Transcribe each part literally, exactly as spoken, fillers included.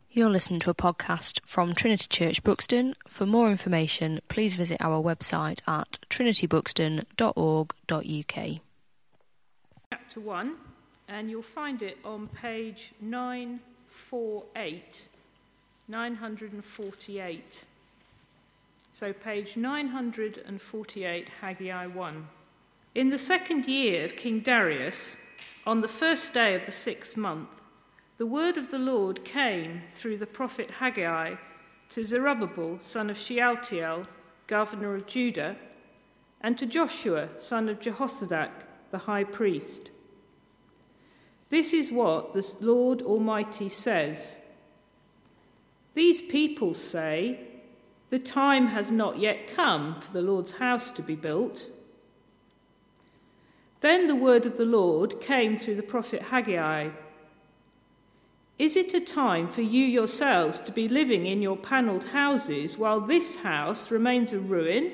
You're listening to a podcast from Trinity Church Buxton. For more information, please visit our website at trinity buxton dot org dot u k. Chapter one, and you'll find it on page nine forty-eight, nine forty-eight. So page nine forty-eight, Haggai one. In the second year of King Darius, on the first day of the sixth month, the word of the Lord came through the prophet Haggai to Zerubbabel, son of Shealtiel, governor of Judah, and to Joshua, son of Jehozadak, the high priest. This is what the Lord Almighty says. These people say, the time has not yet come for the Lord's house to be built. Then the word of the Lord came through the prophet Haggai. Is it a time for you yourselves to be living in your panelled houses while this house remains a ruin?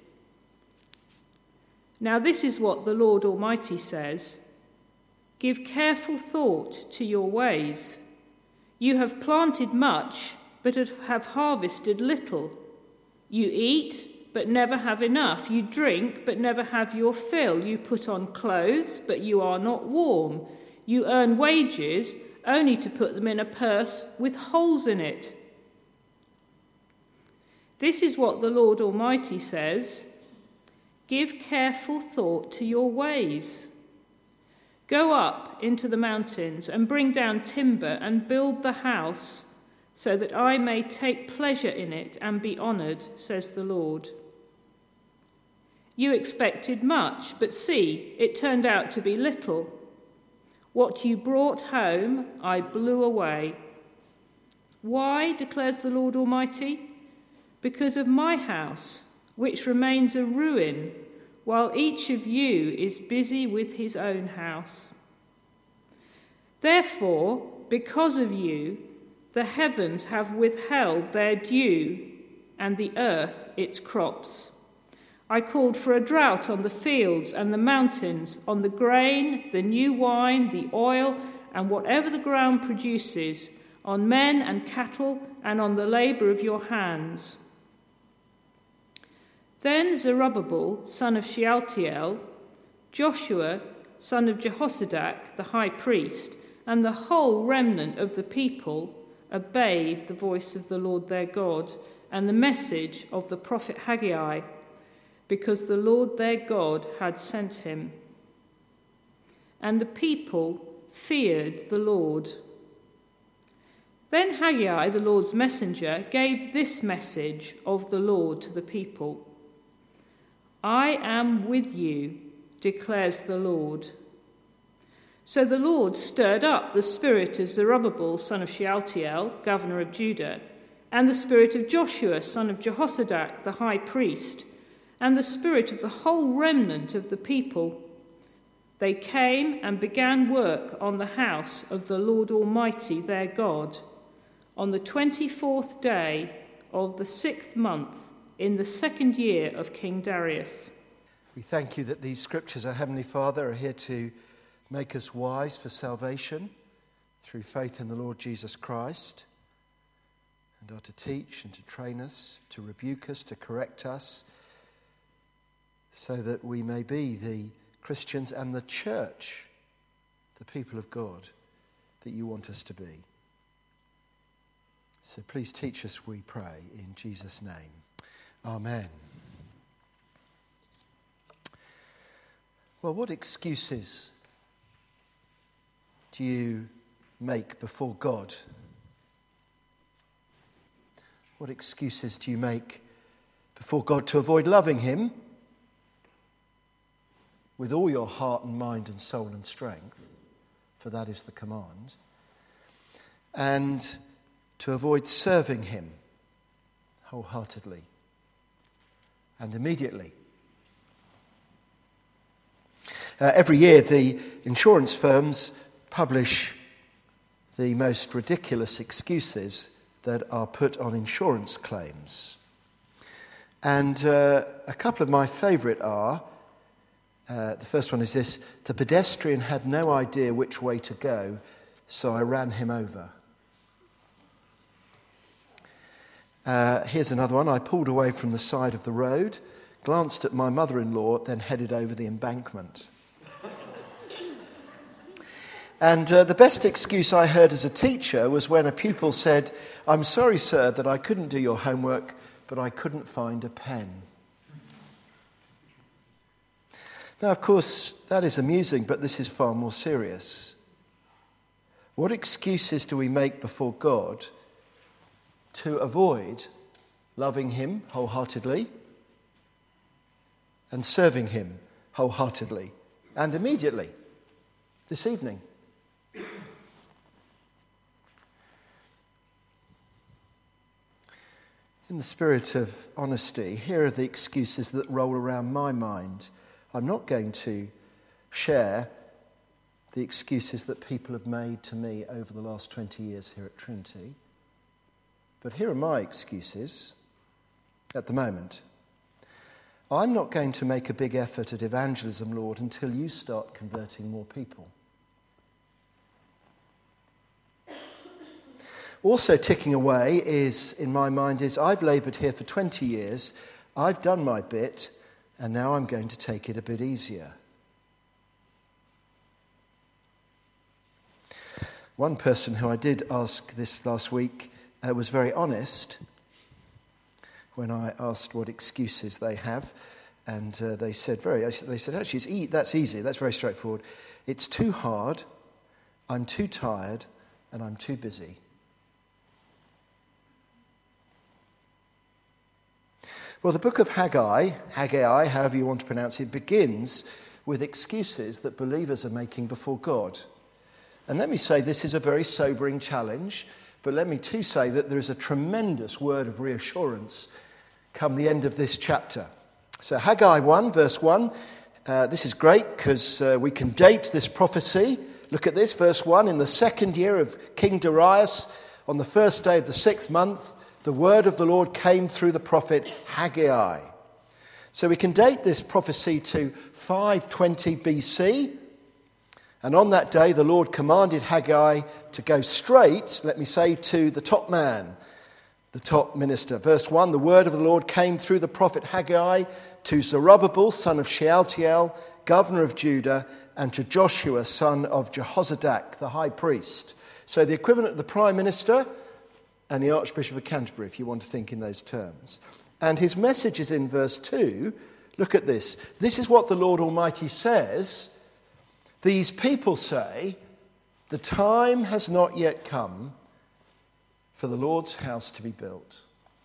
Now this is what the Lord Almighty says. Give careful thought to your ways. You have planted much, but have harvested little. You eat, but never have enough. You drink, but never have your fill. You put on clothes, but you are not warm. You earn wages, only to put them in a purse with holes in it. This is what the Lord Almighty says. Give careful thought to your ways. Go up into the mountains and bring down timber and build the house, so that I may take pleasure in it and be honoured, says the Lord. You expected much, but see, it turned out to be little. What you brought home, I blew away. Why, declares the Lord Almighty? Because of my house, which remains a ruin, while each of you is busy with his own house. Therefore, because of you, the heavens have withheld their dew, and the earth its crops. I called for a drought on the fields and the mountains, on the grain, the new wine, the oil, and whatever the ground produces, on men and cattle, and on the labour of your hands. Then Zerubbabel, son of Shealtiel, Joshua, son of Jehozadak, the high priest, and the whole remnant of the people obeyed the voice of the Lord their God and the message of the prophet Haggai, because the Lord their God had sent him. And the people feared the Lord. Then Haggai, the Lord's messenger, gave this message of the Lord to the people. I am with you, declares the Lord. So the Lord stirred up the spirit of Zerubbabel, son of Shealtiel, governor of Judah, and the spirit of Joshua, son of Jehozadak, the high priest, and the spirit of the whole remnant of the people. They came and began work on the house of the Lord Almighty their God on the twenty-fourth day of the sixth month in the second year of King Darius. We thank you that these scriptures, our Heavenly Father, are here to make us wise for salvation through faith in the Lord Jesus Christ, and are to teach and to train us, to rebuke us, to correct us, so that we may be the Christians and the church, the people of God, that you want us to be. So please teach us, we pray, in Jesus' name. Amen. Well, what excuses do you make before God? What excuses do you make before God to avoid loving him with all your heart and mind and soul and strength, for that is the command, and to avoid serving him wholeheartedly and immediately? Uh, every year the insurance firms publish the most ridiculous excuses that are put on insurance claims. And uh, a couple of my favourite are, Uh, the first one is this: the pedestrian had no idea which way to go, so I ran him over. Uh, here's another one. I pulled away from the side of the road, glanced at my mother-in-law, then headed over the embankment. And uh, the best excuse I heard as a teacher was when a pupil said, "I'm sorry, sir, that I couldn't do your homework, but I couldn't find a pen." Now, of course, that is amusing, but this is far more serious. What excuses do we make before God to avoid loving him wholeheartedly and serving him wholeheartedly and immediately this evening? In the spirit of honesty, here are the excuses that roll around my mind. I'm not going to share the excuses that people have made to me over the last twenty years here at Trinity, but here are my excuses at the moment. I'm not going to make a big effort at evangelism, Lord, until you start converting more people. Also ticking away is, in my mind, is I've laboured here for twenty years, I've done my bit, and now I'm going to take it a bit easier. One person who I did ask this last week uh, was very honest when I asked what excuses they have, and uh, they said very. They said, actually, it's e- that's easy. That's very straightforward. It's too hard. I'm too tired, and I'm too busy. Well, the book of Haggai, Haggai, however you want to pronounce it, begins with excuses that believers are making before God. And let me say this is a very sobering challenge, but let me too say that there is a tremendous word of reassurance come the end of this chapter. So Haggai one, verse one, uh, this is great because uh, we can date this prophecy. Look at this, verse one, in the second year of King Darius, on the first day of the sixth month, the word of the Lord came through the prophet Haggai. So we can date this prophecy to five twenty B C. And on that day, the Lord commanded Haggai to go straight, let me say, to the top man, the top minister. Verse one, the word of the Lord came through the prophet Haggai to Zerubbabel, son of Shealtiel, governor of Judah, and to Joshua, son of Jehozadak, the high priest. So the equivalent of the prime minister and the Archbishop of Canterbury, if you want to think in those terms. And his message is in verse two. Look at this. This is what the Lord Almighty says. These people say, the time has not yet come for the Lord's house to be built.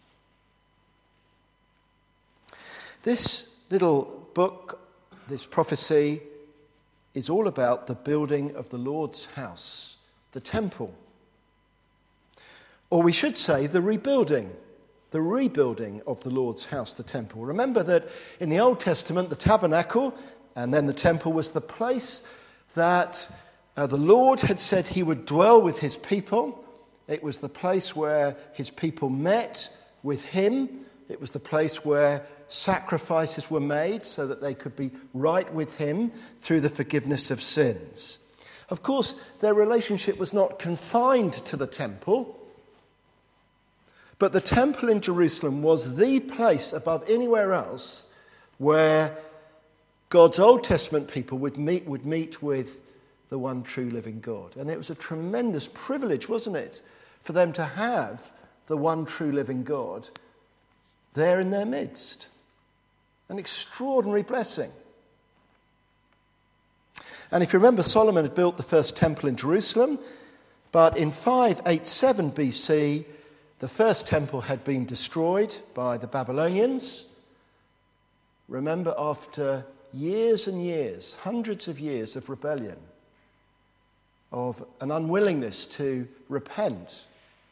This little book, this prophecy, is all about the building of the Lord's house, the temple. Or we should say the rebuilding, the rebuilding of the Lord's house, the temple. Remember that in the Old Testament, the tabernacle and then the temple was the place that uh, the Lord had said he would dwell with his people. It was the place where his people met with him. It was the place where sacrifices were made so that they could be right with him through the forgiveness of sins. Of course, their relationship was not confined to the temple. But the temple in Jerusalem was the place above anywhere else where God's Old Testament people would meet, would meet with the one true living God. And it was a tremendous privilege, wasn't it, for them to have the one true living God there in their midst. An extraordinary blessing. And if you remember, Solomon had built the first temple in Jerusalem, but in five eighty-seven B C, the first temple had been destroyed by the Babylonians. Remember, after years and years, hundreds of years of rebellion, of an unwillingness to repent,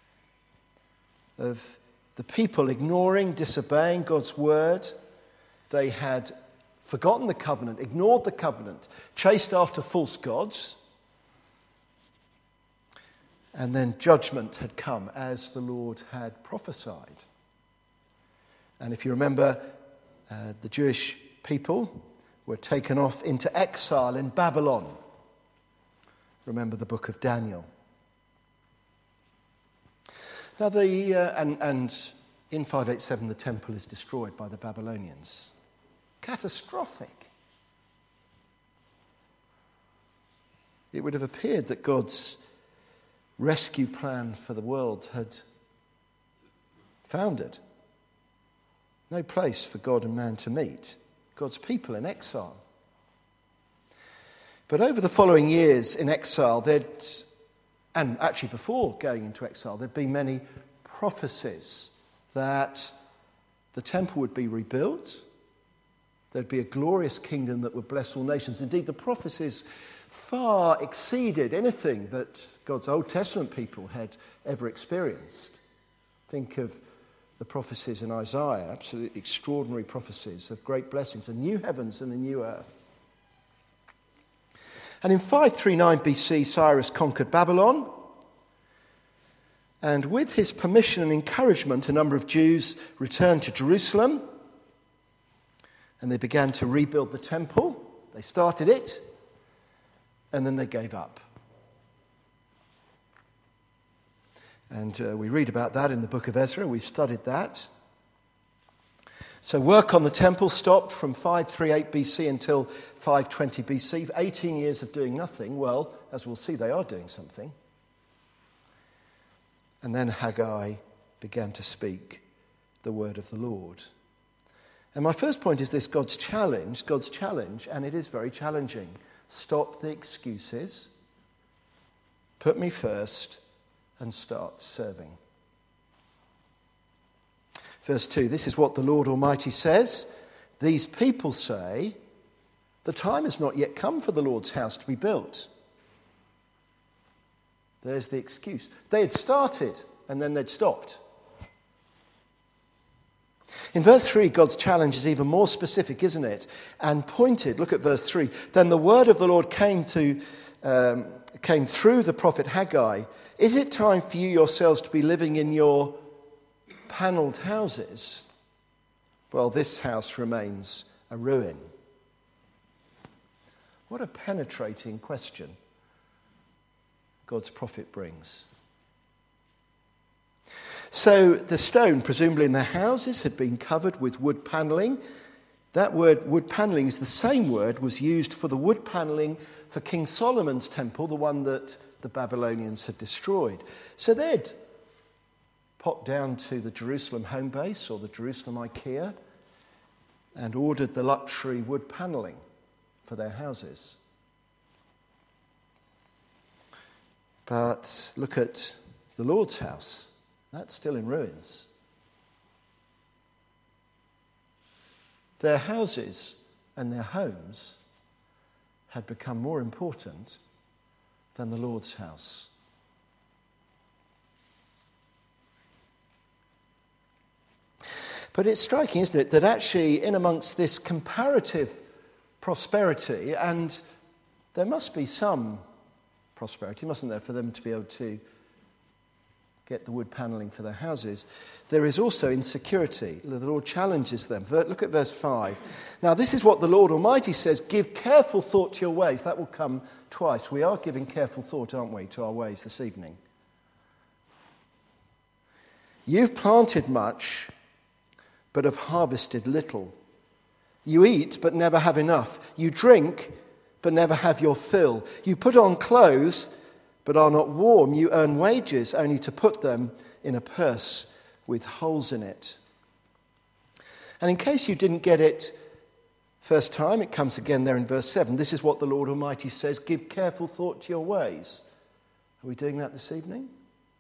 of the people ignoring, disobeying God's word, they had forgotten the covenant, ignored the covenant, chased after false gods. And then judgment had come as the Lord had prophesied. And if you remember, uh, the Jewish people were taken off into exile in Babylon. Remember the book of Daniel. Now, the uh, and, and In five eighty-seven, the temple is destroyed by the Babylonians. Catastrophic. It would have appeared that God's rescue plan for the world had foundered. No place for God and man to meet. God's people in exile. But over the following years in exile, there'd, and actually before going into exile, there'd been many prophecies that the temple would be rebuilt. There'd be a glorious kingdom that would bless all nations. Indeed, the prophecies far exceeded anything that God's Old Testament people had ever experienced. Think of the prophecies in Isaiah, absolutely extraordinary prophecies of great blessings, a new heavens and a new earth. And in five thirty-nine B C, Cyrus conquered Babylon. And with his permission and encouragement, a number of Jews returned to Jerusalem. And they began to rebuild the temple. They started it. And then they gave up. And uh, we read about that in the book of Ezra. We've studied that. So work on the temple stopped from five thirty-eight B C until five twenty B C. eighteen years of doing nothing. Well, as we'll see, they are doing something. And then Haggai began to speak the word of the Lord. And my first point is this: God's challenge, God's challenge, and it is very challenging. Stop the excuses, put me first, and start serving. Verse two, this is what the Lord Almighty says. These people say, the time has not yet come for the Lord's house to be built. There's the excuse. They had started, and then they'd stopped. In verse three, God's challenge is even more specific, isn't it? And pointed. Look at verse three. Then the word of the Lord came to um, came through the prophet Haggai. Is it time for you yourselves to be living in your panelled houses? Well, this house remains a ruin. What a penetrating question God's prophet brings. So the stone, presumably in the houses, had been covered with wood panelling. That word, wood panelling, is the same word was used for the wood panelling for King Solomon's temple, the one that the Babylonians had destroyed. So they'd popped down to the Jerusalem home base or the Jerusalem IKEA and ordered the luxury wood panelling for their houses. But look at the Lord's house. That's still in ruins. Their houses and their homes had become more important than the Lord's house. But it's striking, isn't it, that actually in amongst this comparative prosperity, and there must be some prosperity, mustn't there, for them to be able to get the wood panelling for their houses, there is also insecurity. The Lord challenges them. Look at verse five. Now, this is what the Lord Almighty says: give careful thought to your ways. That will come twice. We are giving careful thought, aren't we, to our ways this evening. You've planted much, but have harvested little. You eat, but never have enough. You drink, but never have your fill. You put on clothes, but are not warm. You earn wages only to put them in a purse with holes in it. And in case you didn't get it first time, it comes again there in verse seven. This is what the Lord Almighty says: give careful thought to your ways. Are we doing that this evening?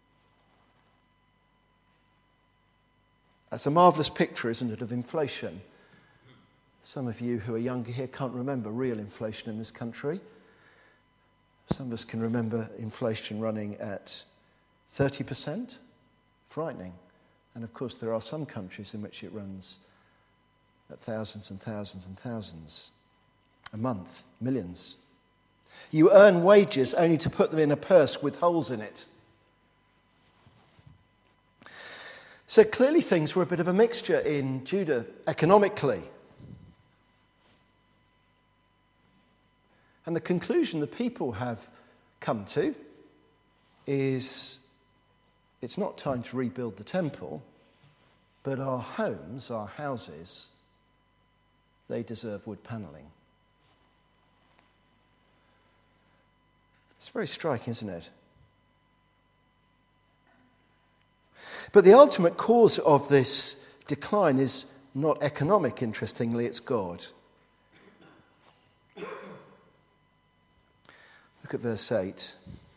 That's a marvellous picture, isn't it, of inflation. Some of you who are younger here can't remember real inflation in this country. Some of us can remember inflation running at thirty percent. Frightening. And of course there are some countries in which it runs at thousands and thousands and thousands a month, millions. You earn wages only to put them in a purse with holes in it. So clearly things were a bit of a mixture in Judah economically. And the conclusion the people have come to is it's not time to rebuild the temple. But our homes, our houses, they deserve wood panelling. It's very striking, isn't it? But the ultimate cause of this decline is not economic, interestingly, it's God. Look at verse eight.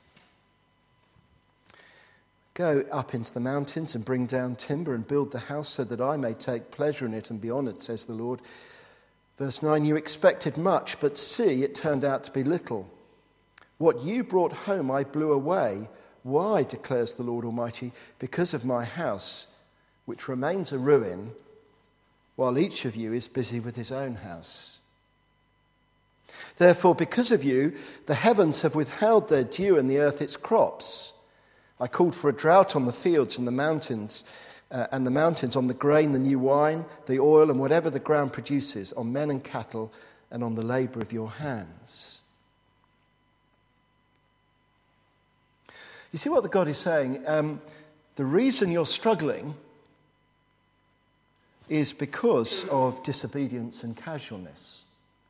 Go up into the mountains and bring down timber and build the house so that I may take pleasure in it and be honoured, says the Lord. Verse nine, you expected much, but see, it turned out to be little. What you brought home I blew away. Why, declares the Lord Almighty? Because of my house, which remains a ruin, while each of you is busy with his own house. Therefore, because of you, the heavens have withheld their dew and the earth its crops. I called for a drought on the fields and the mountains, uh, and the mountains on the grain, the new wine, the oil, and whatever the ground produces, on men and cattle, and on the labour of your hands. You see what the God is saying? Um, the reason you're struggling is because of disobedience and casualness.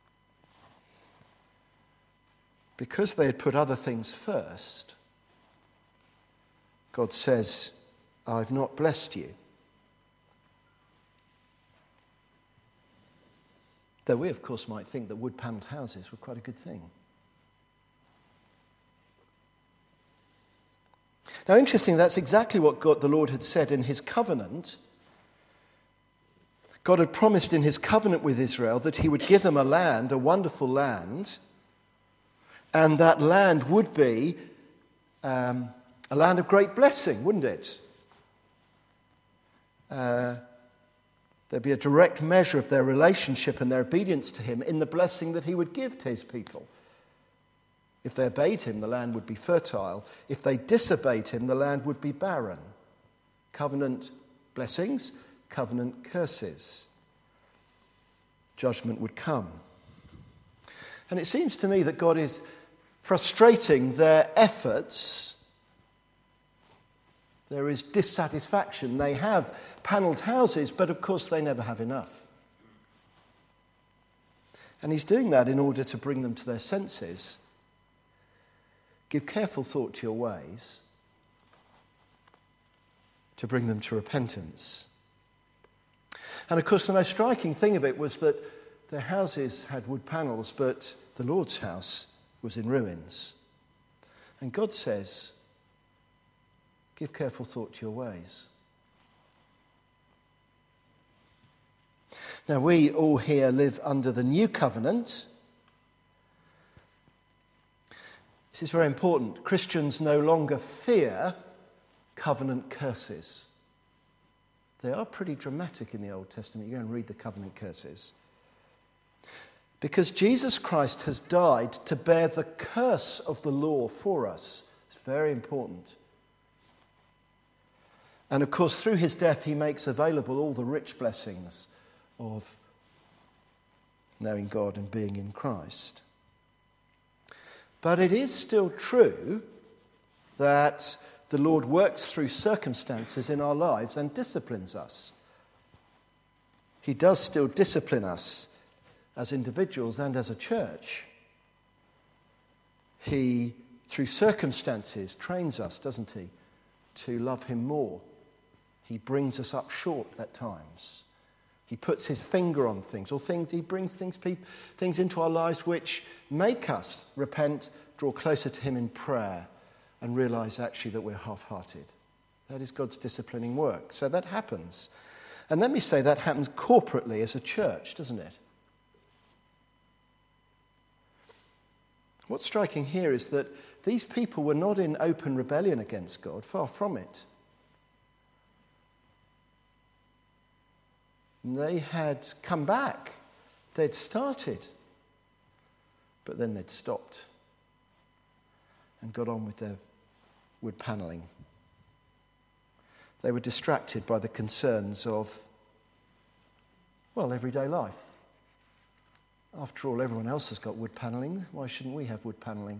Because they had put other things first, God says, I've not blessed you. Though we, of course, might think that wood-panelled houses were quite a good thing. Now, interesting, that's exactly what God, the Lord had said in his covenant. God had promised in his covenant with Israel that he would give them a land, a wonderful land, and that land would be um, a land of great blessing, wouldn't it? Uh, there'd be a direct measure of their relationship and their obedience to him in the blessing that he would give to his people. If they obeyed him, the land would be fertile. If they disobeyed him, the land would be barren. Covenant blessings, covenant curses. Judgment would come. And it seems to me that God is frustrating their efforts. There is dissatisfaction. They have panelled houses, but of course they never have enough. And he's doing that in order to bring them to their senses. Give careful thought to your ways, to bring them to repentance. And of course, the most striking thing of it was that their houses had wood panels, but the Lord's house was in ruins. And God says, give careful thought to your ways. Now, we all here live under the new covenant. This is very important. Christians no longer fear covenant curses. They are pretty dramatic in the Old Testament. You go and read the covenant curses. Because Jesus Christ has died to bear the curse of the law for us. It's very important. And of course, through his death, he makes available all the rich blessings of knowing God and being in Christ. But it is still true that the Lord works through circumstances in our lives and disciplines us. He does still discipline us as individuals and as a church. He, through circumstances, trains us, doesn't he, to love him more. He brings us up short at times. He puts his finger on things, or things. He brings things, things into our lives which make us repent, draw closer to him in prayer, and realize actually that we're half-hearted. That is God's disciplining work. So that happens. And let me say that happens corporately as a church, doesn't it? What's striking here is that these people were not in open rebellion against God, far from it. They had come back. They'd started. But then they'd stopped and got on with their wood panelling. They were distracted by the concerns of, well, everyday life. After all, everyone else has got wood panelling. Why shouldn't we have wood panelling?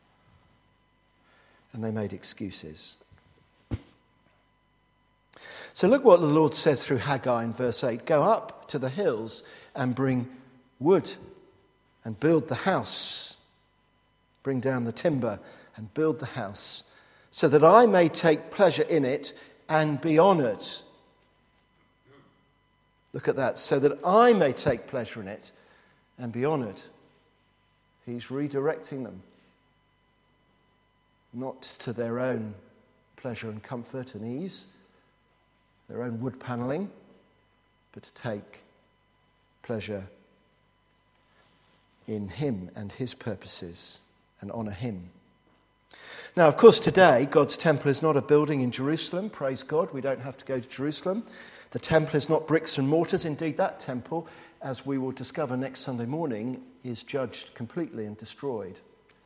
And they made excuses. So look what the Lord says through Haggai in verse eight. Go up to the hills and bring wood and build the house. Bring down the timber and build the house, so that I may take pleasure in it and be honoured. Look at that. So that I may take pleasure in it and be honoured. He's redirecting them. Not to their own pleasure and comfort and ease, their own wood panelling, but to take pleasure in him and his purposes and honour him. Now, of course, today, God's temple is not a building in Jerusalem. Praise God, we don't have to go to Jerusalem. The temple is not bricks and mortars. Indeed, that temple, as we will discover next Sunday morning, is judged completely and destroyed.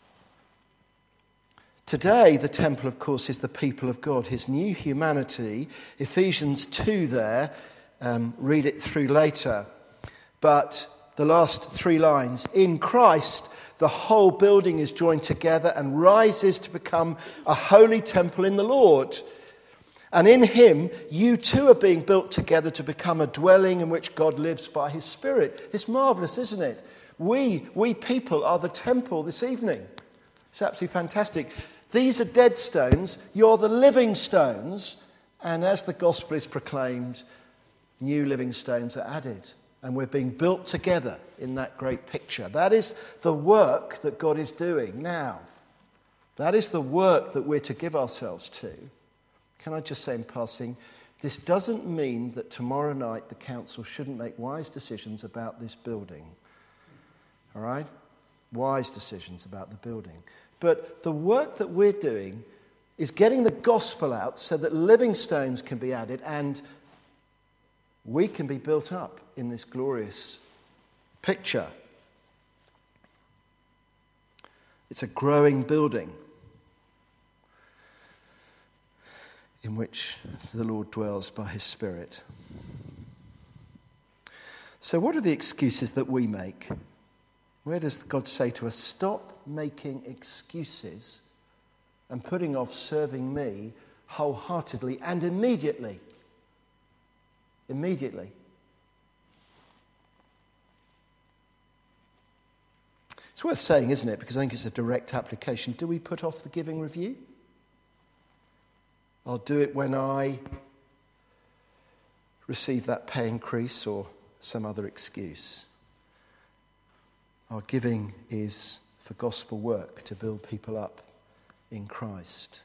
Today, the temple, of course, is the people of God, his new humanity. Ephesians two there, um, read it through later. But the last three lines, in Christ, the whole building is joined together and rises to become a holy temple in the Lord. And in him, you too are being built together to become a dwelling in which God lives by his Spirit. It's marvellous, isn't it? We, we people are the temple this evening. It's absolutely fantastic. These are dead stones, you're the living stones, and as the gospel is proclaimed, new living stones are added. And we're being built together in that great picture. That is the work that God is doing now. That is the work that we're to give ourselves to. Can I just say in passing, this doesn't mean that tomorrow night the council shouldn't make wise decisions about this building. All right? Wise decisions about the building. But the work that we're doing is getting the gospel out so that living stones can be added and we can be built up in this glorious picture. It's a growing building in which the Lord dwells by his Spirit. So what are the excuses that we make? Where does God say to us, stop making excuses and putting off serving me wholeheartedly and immediately? Immediately. It's worth saying, isn't it? Because I think it's a direct application. Do we put off the giving review? I'll do it when I receive that pay increase or some other excuse. Our giving is for gospel work to build people up in Christ.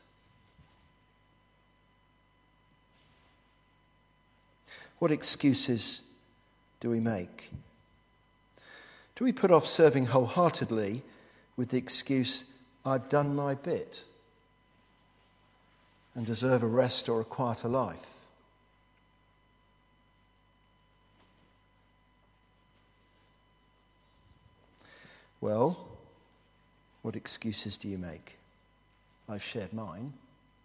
What excuses do we make? Do we put off serving wholeheartedly with the excuse, I've done my bit and deserve a rest or a quieter life? Well, what excuses do you make? I've shared mine.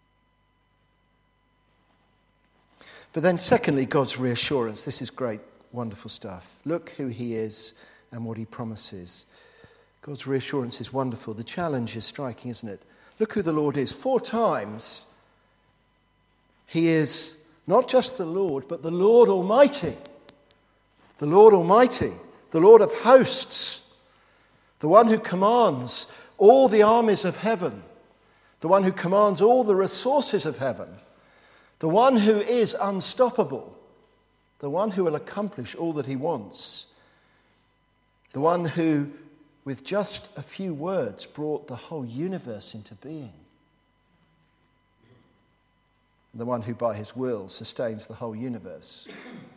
But then secondly, God's reassurance. This is great, wonderful stuff. Look who he is and what he promises. God's reassurance is wonderful. The challenge is striking, isn't it? Look who the Lord is. Four times he is not just the Lord, but the Lord Almighty. The Lord Almighty, the Lord of hosts, the one who commands all the armies of heaven, the one who commands all the resources of heaven, the one who is unstoppable, the one who will accomplish all that he wants, the one who, with just a few words, brought the whole universe into being, the one who by his will sustains the whole universe,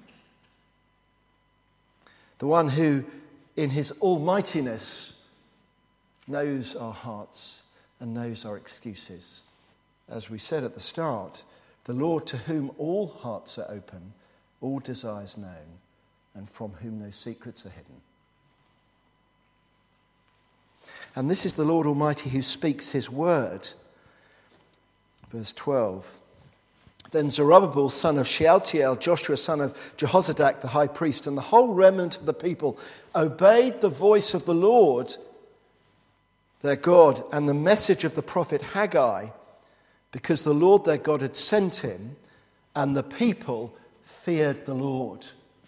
the one who in his almightiness knows our hearts and knows our excuses. As we said at the start, the Lord to whom all hearts are open, all desires known, and from whom no secrets are hidden. And this is the Lord Almighty who speaks his word. Verse twelve. Then Zerubbabel, son of Shealtiel, Joshua, son of Jehozadak, the high priest, and the whole remnant of the people obeyed the voice of the Lord, their God, and the message of the prophet Haggai, because the Lord their God had sent him, and the people feared the Lord.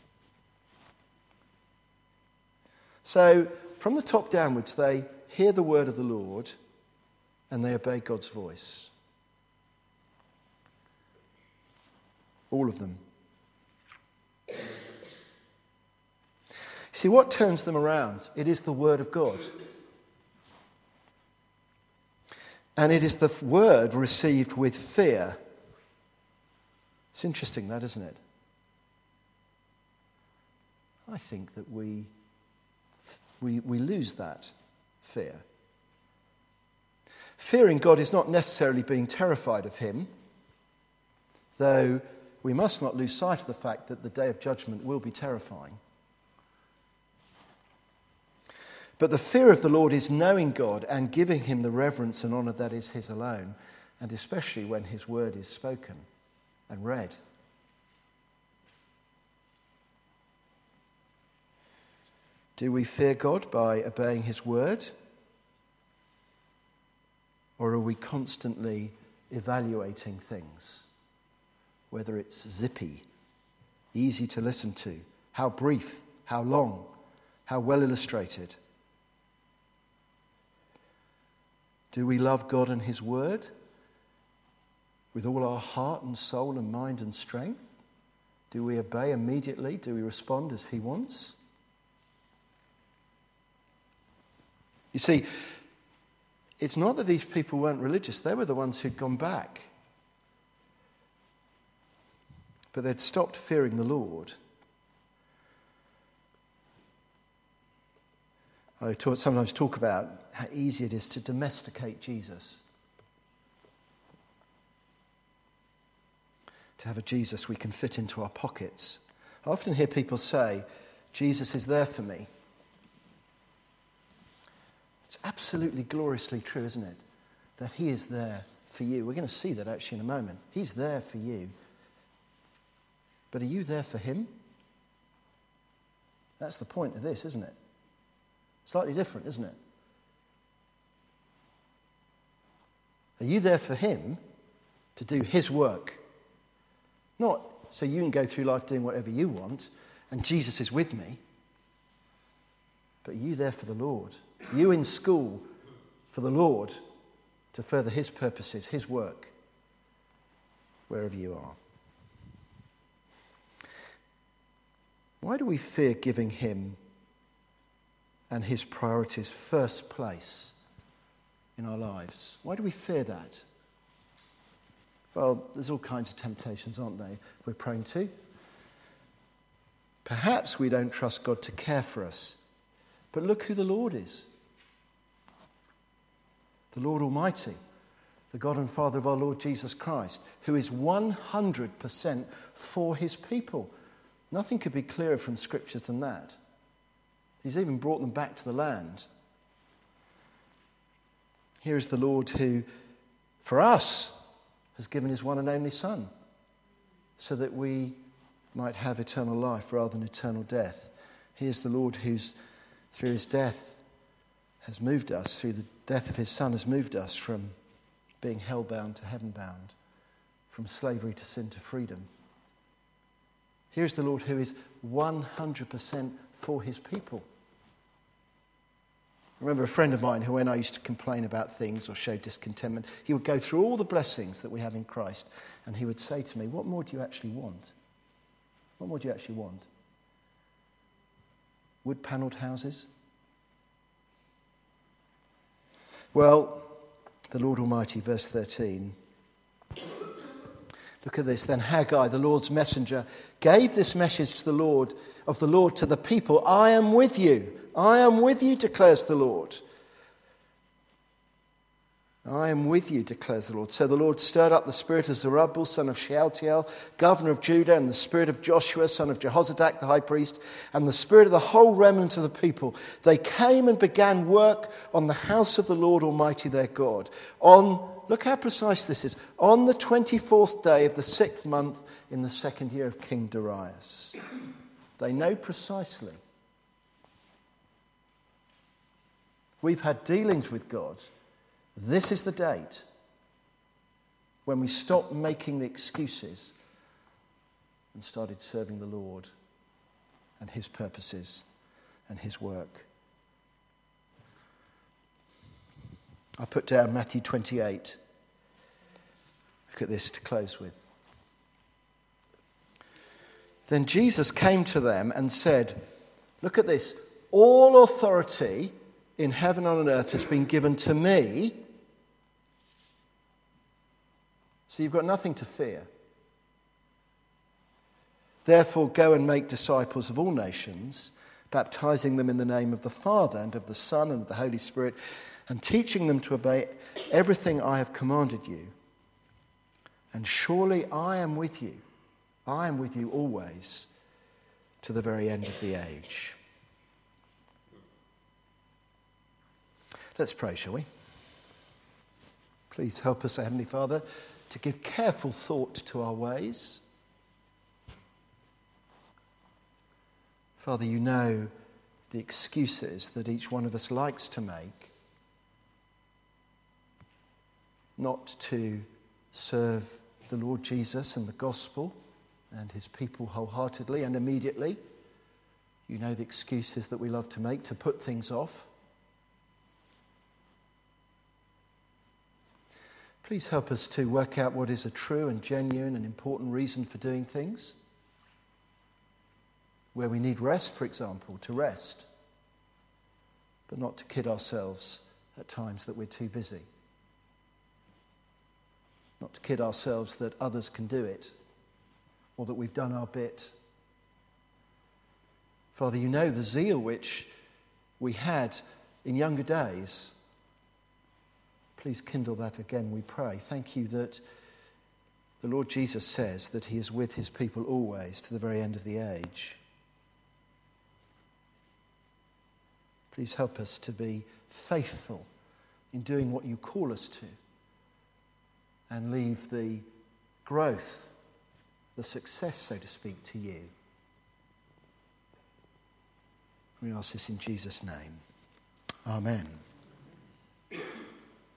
So, from the top downwards, they hear the word of the Lord and they obey God's voice. All of them. See, what turns them around? It is the word of God. And it is the word received with fear. It's interesting that, isn't it? I think that we, we, we lose that fear. Fearing God is not necessarily being terrified of him, though we must not lose sight of the fact that the day of judgment will be terrifying. But the fear of the Lord is knowing God and giving him the reverence and honour that is his alone, and especially when his word is spoken and read. Do we fear God by obeying his word? Or are we constantly evaluating things? Whether it's zippy, easy to listen to, how brief, how long, how well illustrated. Do we love God and his word with all our heart and soul and mind and strength? Do we obey immediately? Do we respond as he wants? You see, it's not that these people weren't religious. They were the ones who'd gone back. But they'd stopped fearing the Lord. I talk, sometimes talk about how easy it is to domesticate Jesus. To have a Jesus we can fit into our pockets. I often hear people say, Jesus is there for me. It's absolutely gloriously true, isn't it? That he is there for you. We're going to see that actually in a moment. He's there for you. But are you there for him? That's the point of this, isn't it? Slightly different, isn't it? Are you there for him to do his work? Not so you can go through life doing whatever you want and Jesus is with me. But are you there for the Lord? Are you in school for the Lord to further his purposes, his work, wherever you are? Why do we fear giving him and his priorities first place in our lives? Why do we fear that? Well, there's all kinds of temptations, aren't there, we're prone to. Perhaps we don't trust God to care for us. But look who the Lord is. The Lord Almighty, the God and Father of our Lord Jesus Christ, who is one hundred percent for his people. Nothing could be clearer from scriptures than that. He's even brought them back to the land. Here is the Lord who, for us, has given his one and only Son, so that we might have eternal life rather than eternal death. He is the Lord who's, through his death, has moved us, through the death of his Son, has moved us from being hell-bound to heaven-bound, from slavery to sin to freedom. Here's the Lord who is one hundred percent for his people. I remember a friend of mine who, when I used to complain about things or show discontentment, he would go through all the blessings that we have in Christ and he would say to me, what more do you actually want? What more do you actually want? Wood-panelled houses? Well, the Lord Almighty, verse thirteen. Look at this. Then Haggai, the Lord's messenger, gave this message to the Lord of the Lord to the people. I am with you. I am with you, declares the Lord. I am with you, declares the Lord. So the Lord stirred up the spirit of Zerubbabel, son of Shealtiel, governor of Judah, and the spirit of Joshua, son of Jehozadak, the high priest, and the spirit of the whole remnant of the people. They came and began work on the house of the Lord Almighty their God. On, look how precise this is, on the twenty-fourth day of the sixth month in the second year of King Darius. They know precisely. We've had dealings with God. This is the date when we stop making the excuses and started serving the Lord and his purposes and his work. I put down Matthew twenty-eight. Look at this to close with. Then Jesus came to them and said, look at this, all authority in heaven and on earth has been given to me. So you've got nothing to fear. Therefore, go and make disciples of all nations, baptizing them in the name of the Father and of the Son and of the Holy Spirit, and teaching them to obey everything I have commanded you. And surely I am with you. I am with you always to the very end of the age. Let's pray, shall we? Please help us, Heavenly Father, to give careful thought to our ways. Father, you know the excuses that each one of us likes to make not to serve the Lord Jesus and the gospel and his people wholeheartedly and immediately. You know the excuses that we love to make to put things off. Please help us to work out what is a true and genuine and important reason for doing things. Where we need rest, for example, to rest, but not to kid ourselves at times that we're too busy. Not to kid ourselves that others can do it, or that we've done our bit. Father, you know the zeal which we had in younger days. Please kindle that again, we pray. Thank you that the Lord Jesus says that he is with his people always to the very end of the age. Please help us to be faithful in doing what you call us to and leave the growth, the success, so to speak, to you. We ask this in Jesus' name. Amen.